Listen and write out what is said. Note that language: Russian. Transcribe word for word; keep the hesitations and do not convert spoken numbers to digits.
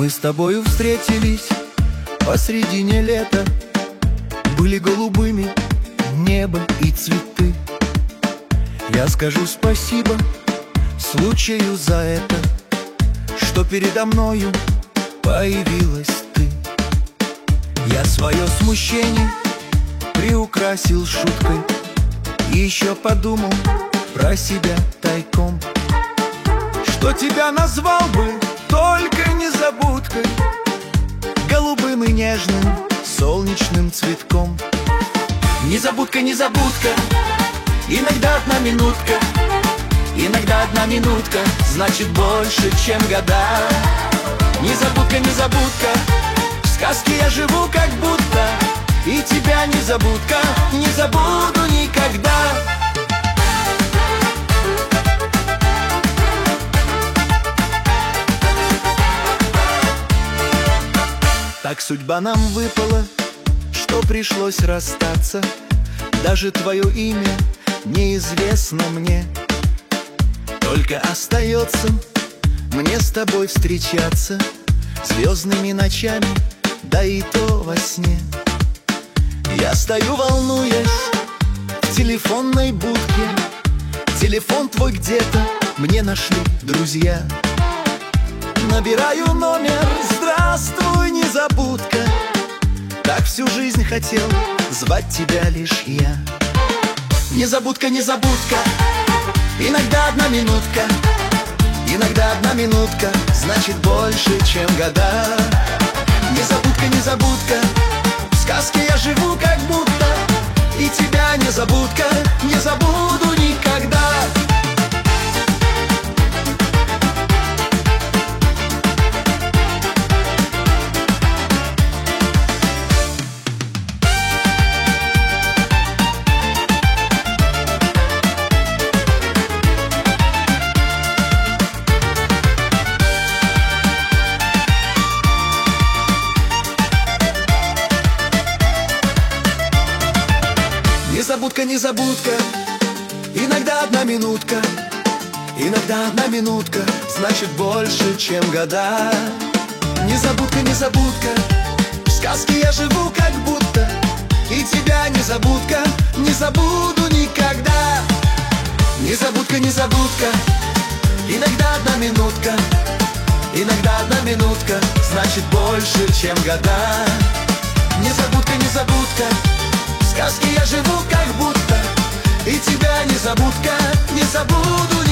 Мы с тобою встретились посредине лета. Были голубыми небо и цветы. Я скажу спасибо случаю за это, что передо мною появилась ты. Я свое смущение приукрасил шуткой и еще подумал про себя тайком, что тебя назвал бы только незабудкой, голубым и нежным солнечным цветком. Незабудка, незабудка, иногда одна минутка, иногда одна минутка значит больше, чем года. Незабудка, незабудка, в сказке я живу как будто, и тебя, незабудка, не забуду никогда. Так судьба нам выпала, что пришлось расстаться. Даже твое имя неизвестно мне. Только остается мне с тобой встречаться звездными ночами, да и то во сне. Я стою, волнуясь, в телефонной будке. Телефон твой где-то мне нашли друзья. Набираю номер, здравствуй, незабудка. Так всю жизнь хотел звать тебя лишь я. Незабудка, незабудка, иногда одна минутка, иногда одна минутка значит больше, чем года. Незабудка, незабудка, в сказке я живу как будто, и тебя, незабудка, не забуду никогда. Незабудка, незабудка, иногда одна минутка, иногда одна минутка значит больше, чем года. Незабудка, незабудка, в сказке я живу как будто, и тебя, незабудка, не забуду никогда. Незабудка, незабудка, иногда одна минутка, иногда одна минутка значит больше, чем года. Незабудка, незабудка, в сказке я живу как будто, и тебя, незабудка, не забуду